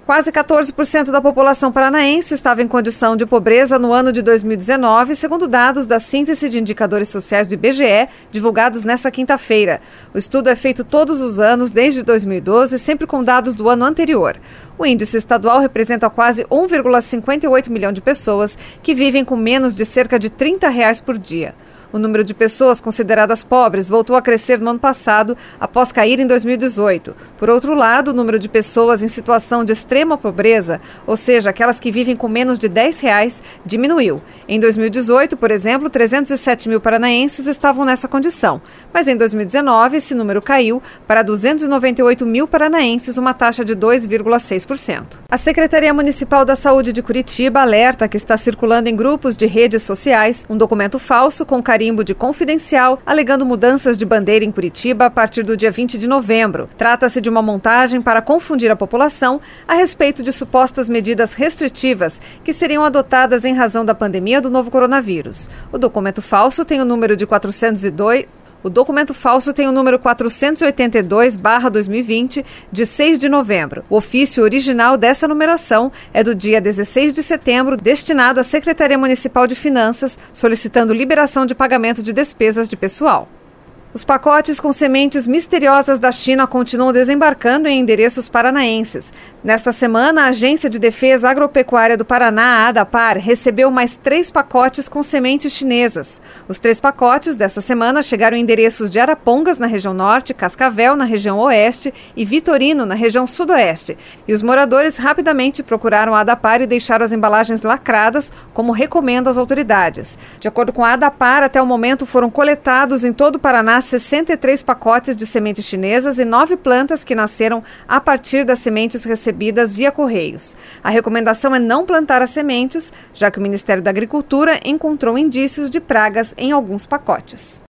Quase 14% da população paranaense estava em condição de pobreza no ano de 2019, segundo dados da Síntese de Indicadores Sociais do IBGE, divulgados nesta quinta-feira. O estudo é feito todos os anos, desde 2012, sempre com dados do ano anterior. O índice estadual representa quase 1,58 milhão de pessoas que vivem com menos de cerca de R$30 por dia. O número de pessoas consideradas pobres voltou a crescer no ano passado, após cair em 2018. Por outro lado, o número de pessoas em situação de extrema pobreza, ou seja, aquelas que vivem com menos de R$10, diminuiu. Em 2018, por exemplo, 307 mil paranaenses estavam nessa condição. Mas em 2019, esse número caiu para 298 mil paranaenses, uma taxa de 2,6%. A Secretaria Municipal da Saúde de Curitiba alerta que está circulando em grupos de redes sociais um documento falso com carimbo de confidencial, alegando mudanças de bandeira em Curitiba a partir do dia 20 de novembro. Trata-se de uma montagem para confundir a população a respeito de supostas medidas restritivas que seriam adotadas em razão da pandemia do novo coronavírus. O documento falso tem o número de 482/2020, de 6 de novembro. O ofício original dessa numeração é do dia 16 de setembro, destinado à Secretaria Municipal de Finanças, solicitando liberação de pagamento de despesas de pessoal. Os pacotes com sementes misteriosas da China continuam desembarcando em endereços paranaenses. Nesta semana, a Agência de Defesa Agropecuária do Paraná, a ADAPAR, recebeu mais 3 pacotes com sementes chinesas. Os 3 pacotes desta semana chegaram em endereços de Arapongas, na região norte, Cascavel, na região oeste e Vitorino, na região sudoeste. E os moradores rapidamente procuraram a ADAPAR e deixaram as embalagens lacradas, como recomendam as autoridades. De acordo com a ADAPAR, até o momento foram coletados em todo o Paraná 63 pacotes de sementes chinesas e 9 plantas que nasceram a partir das sementes recebidas via correios. A recomendação é não plantar as sementes, já que o Ministério da Agricultura encontrou indícios de pragas em alguns pacotes.